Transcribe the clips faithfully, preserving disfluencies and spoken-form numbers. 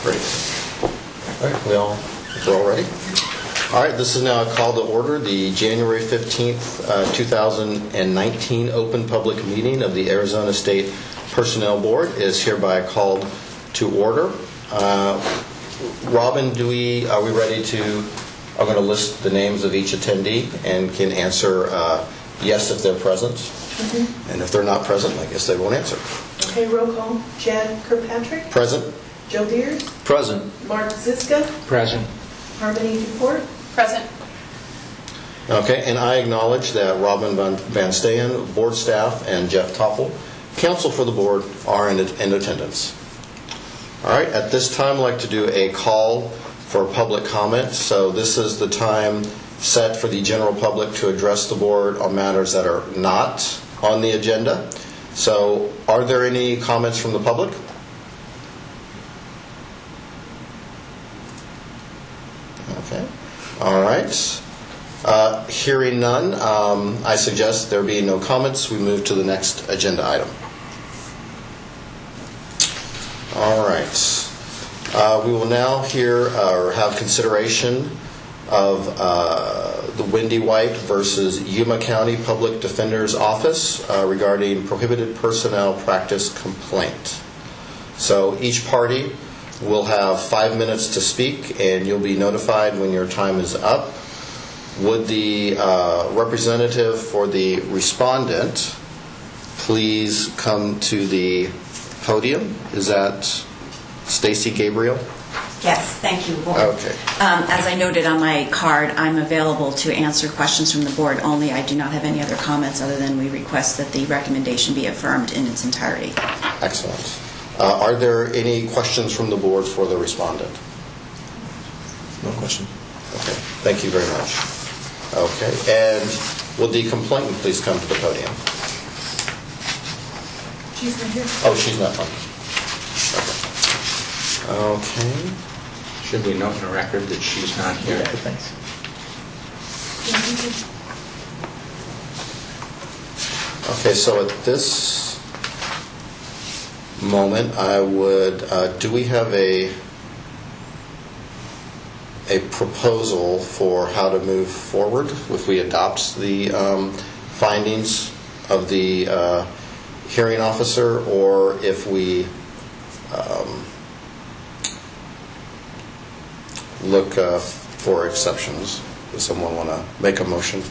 Great. All right, we all, we're all ready? All right, this is now a call to order. The January fifteenth, uh, two thousand nineteen open public meeting of the Arizona State Personnel Board is hereby called to order. Uh, Robin, do we, are we ready to, I'm going to list the names of each attendee and can answer uh, yes if they're present. Mm-hmm. And if they're not present, I guess they won't answer. Okay, roll call. Chad Kirkpatrick. Present. Joe Beers. Present. Mark Ziska. Present. Harmony Duport. Present. Okay, and I acknowledge that Robin Van, Van Staen, board staff, and Jeff Topple, counsel for the board, are in, in attendance. All right, at this time, I'd like to do a call for public comment. So this is the time set for the general public to address the board on matters that are not on the agenda. So are there any comments from the public? Okay. All right. Uh, hearing none, um, I suggest there be no comments. We move to the next agenda item. All right. Uh, we will now hear uh, or have consideration of uh, the Wendy White versus Yuma County Public Defender's Office uh, regarding prohibited personnel practice complaint. So each party will have five minutes to speak, and you'll be notified when your time is up. Would the uh, representative for the respondent please come to the podium? Is that Stacy Gabriel? Yes, thank you. Okay. Um, as I noted on my card, I'm available to answer questions from the board only. I do not have any other comments other than we request that the recommendation be affirmed in its entirety. Excellent. Uh, are there any questions from the board for the respondent? No question. Okay. Thank you very much. Okay. And will the complainant please come to the podium? She's not here. Oh, she's not on. Okay. Okay. Should we note in the record that she's not here? Yeah, thanks. Okay, so at this moment, I would, uh, do we have a a proposal for how to move forward if we adopt the um, findings of the uh, hearing officer, or if we um, look uh, for exceptions? Does someone want to make a motion?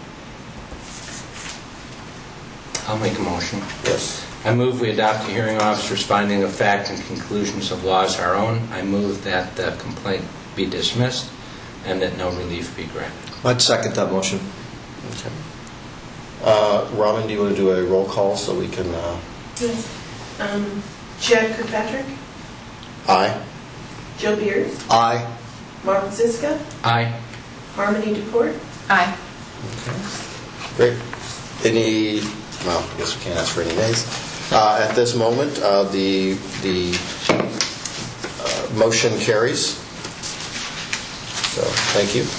I'll make a motion. Yes. I move we adopt the hearing officer's finding of fact and conclusions of law as our own. I move that the complaint be dismissed and that no relief be granted. I'd second that motion. Okay. Uh, Robin, do you want to do a roll call so we can... Uh... Yes. Um, Chad Kirkpatrick. Aye. Joe Beers. Aye. Mark Ziska. Aye. Harmony Duport. Aye. Okay. Great. Any... Well, I guess we can't ask for any nays. Uh, at this moment, uh, the the uh, motion carries. So, thank you.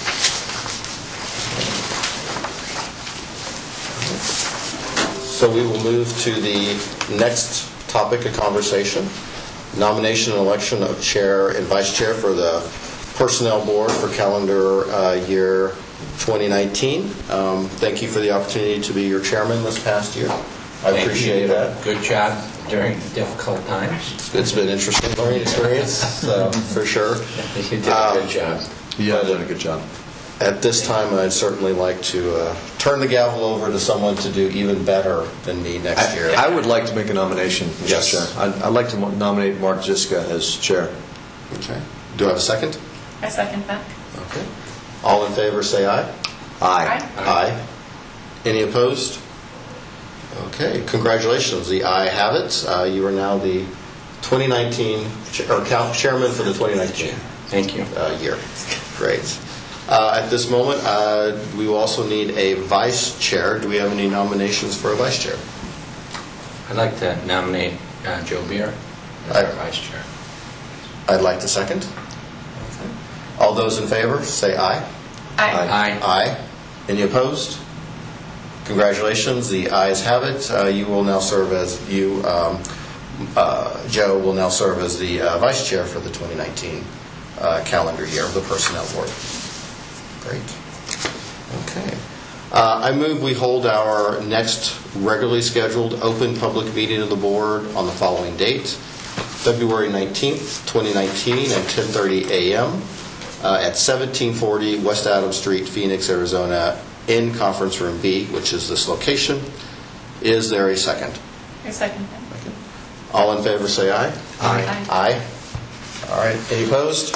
So we will move to the next topic of conversation: nomination and election of chair and vice chair for the Personnel Board for calendar uh, year twenty nineteen. Um, thank you for the opportunity to be your chairman this past year. I Thank appreciate you. that. Good job during difficult times. It's been an interesting learning experience, so, for sure. You did a good Um, job. Yeah, done a good job. At this time, I'd certainly like to uh, turn the gavel over to someone to do even better than me next year. I, I would like to make a nomination, Mister Yes. Chair. I'd, I'd like to mo- nominate Mark Ziska as chair. Okay. Do I have a second? I second that. Okay. All in favor, say aye. Aye. Aye. Any opposed? Okay. Congratulations. The aye have it. Uh, you are now the twenty nineteen cha- or count, chairman for the twenty nineteen Thank you. uh, year. Great. Uh, at this moment, uh, we will also need a vice chair. Do we have any nominations for a vice chair? I'd like to nominate uh, Joe Beer as Aye. our vice chair. I'd like to second. Okay. All those in favor, say aye. Aye. Aye. Aye. Any opposed? Congratulations. The ayes have it. Uh, you will now serve as you um, uh, Joe will now serve as the uh, vice chair for the twenty nineteen uh, calendar year of the Personnel Board. Great. Okay. Uh, I move we hold our next regularly scheduled open public meeting of the board on the following date, February nineteenth, twenty nineteen at ten thirty a.m. Uh, at seventeen forty West Adams Street, Phoenix, Arizona, in Conference Room B, which is this location. Is there a second? I second that. All in favor say aye. Aye. Aye. All right. Any opposed?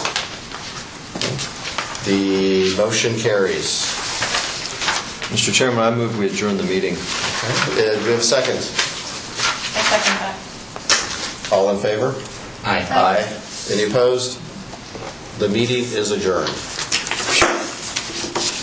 The motion carries. Mister Chairman, I move we adjourn the meeting. Okay. Uh, do we have a second? I second that. All in favor? Aye. Aye. Any opposed? The meeting is adjourned.